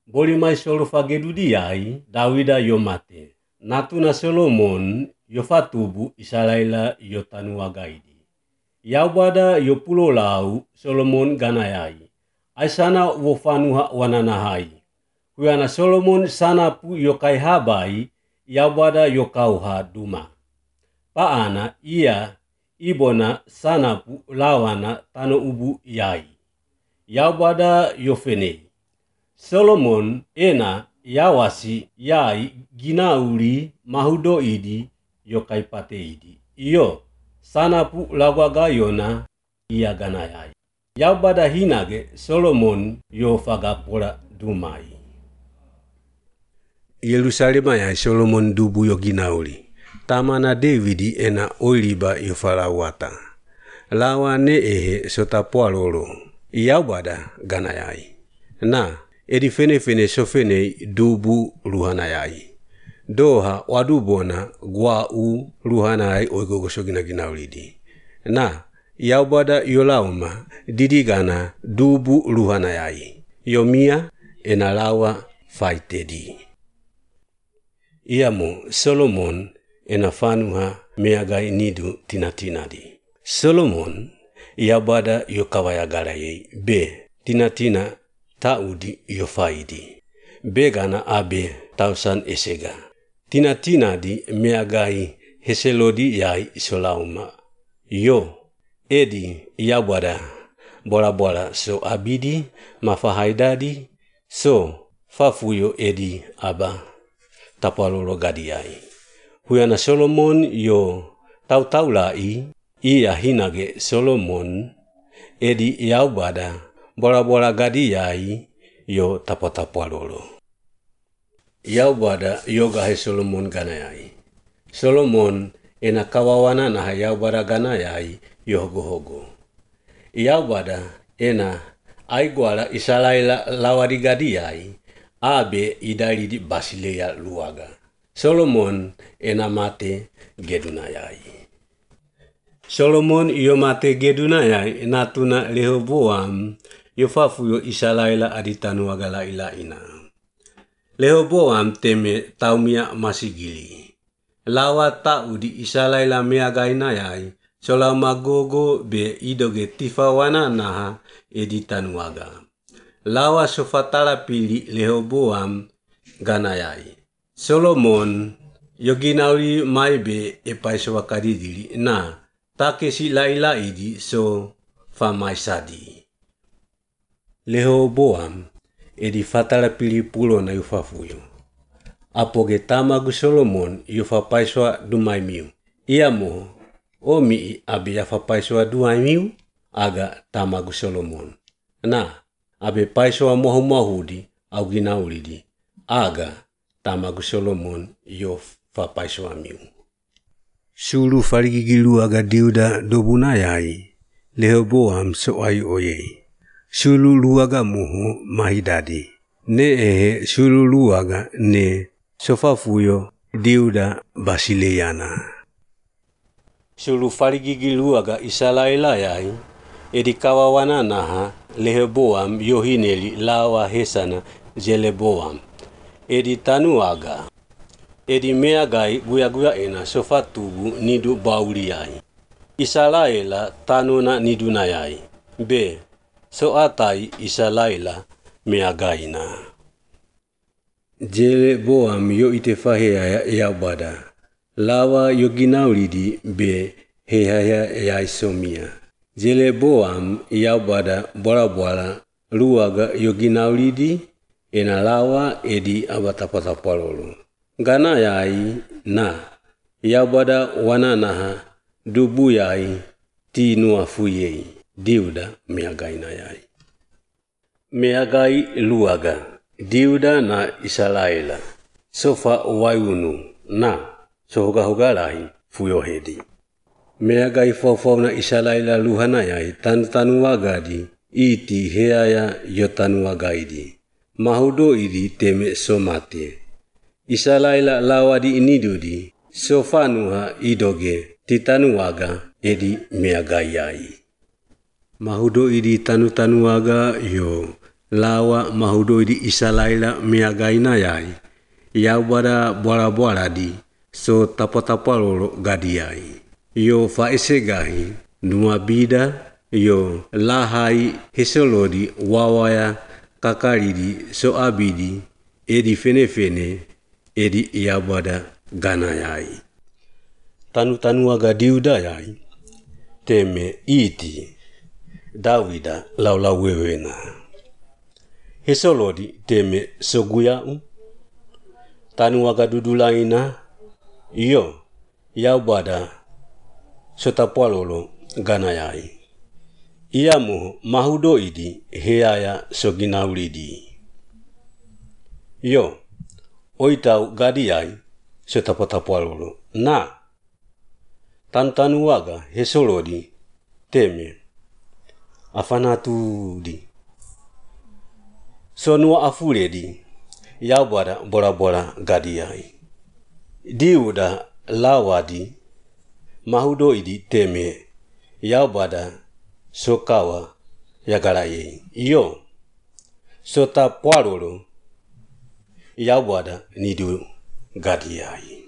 Boli mai solo fagedudiai Dawida yo mate. Natuna Solomon yo fatubu isalaila yo tanuagaidi. Yaubada yo pulo lau Solomon ganayai. Aisana wofanuha wananahai. Huyana Solomon sanapu yo kaihabai yaubada yo kauha duma. Paana ia ibona sanapu lawana tano ubu yai. Yaubada yo fene. Solomon ena yawasi yai ginauli mahudo idi yo kaipate idi. Iyo sanapu lagwagayona iya ganayai. Yaubada hinage Solomon yo fagapora dumai. Yerusalema ya Solomon dubu yo ginauli. Tamana Davidi ena oiliba yo farawata. Lawa ne ehe sotapualolo. Yaubada ganayai. Na edi fene sofene dubu luhanayai. Doha wadubona gwa u luhanayai oigogoso ginaulidi. Na yaubada yolauma didigana dubu luhanayai. Yomia enalawa faitedi. Iamo Solomon enafanuha meagai nidu tinatinadi. Solomon yaubada yokawayagaraye be tinatina taudi yofaidi. Begana abe tausan esega. Tina di meagai heselodi yai solauma. Yo edi yaubada bola so abidi mafahaidadi so fafuyo edi aba tapalolo gadiai. Huyana Solomon yo taula'i ia hinage Solomon edi yaubada bola gadiyai yo tapalolo. Yaubada yoga he Solomon ganayai. Solomon ena kawawana na yaubada ganayai yo hogo. Yaubada ena aiguala isalaila lawadi gadiyai abe idari di basileya luaga. Solomon ena mate gedunayai. Solomon yo mate gedunayai natuna Rehoboam yo fafuyo isalaila aditanuaga la ina. Rehoboam teme taumia masigili. Lawa taudi isalaila meagainayai sola magogo be idoge tifawana naha editanuaga. Lawa sofatala pili Rehoboam ganayai. Solomon yoginauli maibe epaiswakadidili na takesi laila idi so famaisadi. Rehoboam edi fatala pili pulo na yufafuyo. Apoge tamagu Solomon yufapaiswa dumaimiu. Iamo omi abe yafapaiswa dumaimiu aga tamagu Solomon. Na abe paiswa mohudi au ginaulidi aga tamagu Solomon yufapaiswa miu. Sulu farigigilu aga diuda dobunayai. Rehoboam soai oyei. Sulu luaga muhu mahidadi. Ne ehe sulu luaga ne sofafuyo diuda basileyana. Sulu farigigi luaga isalailayai edi kawawana naha Rehoboam yohineli lawa hesana Jeleboam. Edi tanuaga. Edi meagai guya ena sofatubu nidu bauliyai. Isalaila tanuna nidunayai. Be so atai isalaila meagaina. Jeleboam yo itefahea yaubada. Lawa yo ginaulidi be hehaya yaisomia. Jeleboam yaubada bola luaga yo ginaulidi ena lawa edi abatapatapalolo. Ganayai na yaubada wananaha dubuyai tinuafuyei. Diuda meagainayai. Meagai luaga. Diuda na isalaila. Sofa waiunu na sohoga-hogalahi fuyohedi. Meagai fau na isalaila luhanayai tanuagadi iti heaya yotanuagaidi. Mahudo idi teme somate. Isalaila lawadi inidudi sofanuha idoge titanuaga edi meagayai. Mahudo idi tanuaga yo lawa mahudo di isalaila miagaina yai yaubada bora di so tapololo gadiai yo faise gahi nua bida yo lahai hisolodi wawaya kakaridi so abidi edi fene edi yaubada ganayai tanu agadiuda yai teme iti Dawida laula wewena hisolodi teme soguyau tanu agadudulaina yo yaubada sotapololo ganayai iamu mahudo idi heaya soginaulidi yo oitau gadiai sotapololo na tantanuaga hisolodi teme afanatudi sonua afuredi yaubada bora gadiai diuda lawadi mahudo idi teme yaubada sokawa yagaraye yo sota poarolo yaubada nidu gadiai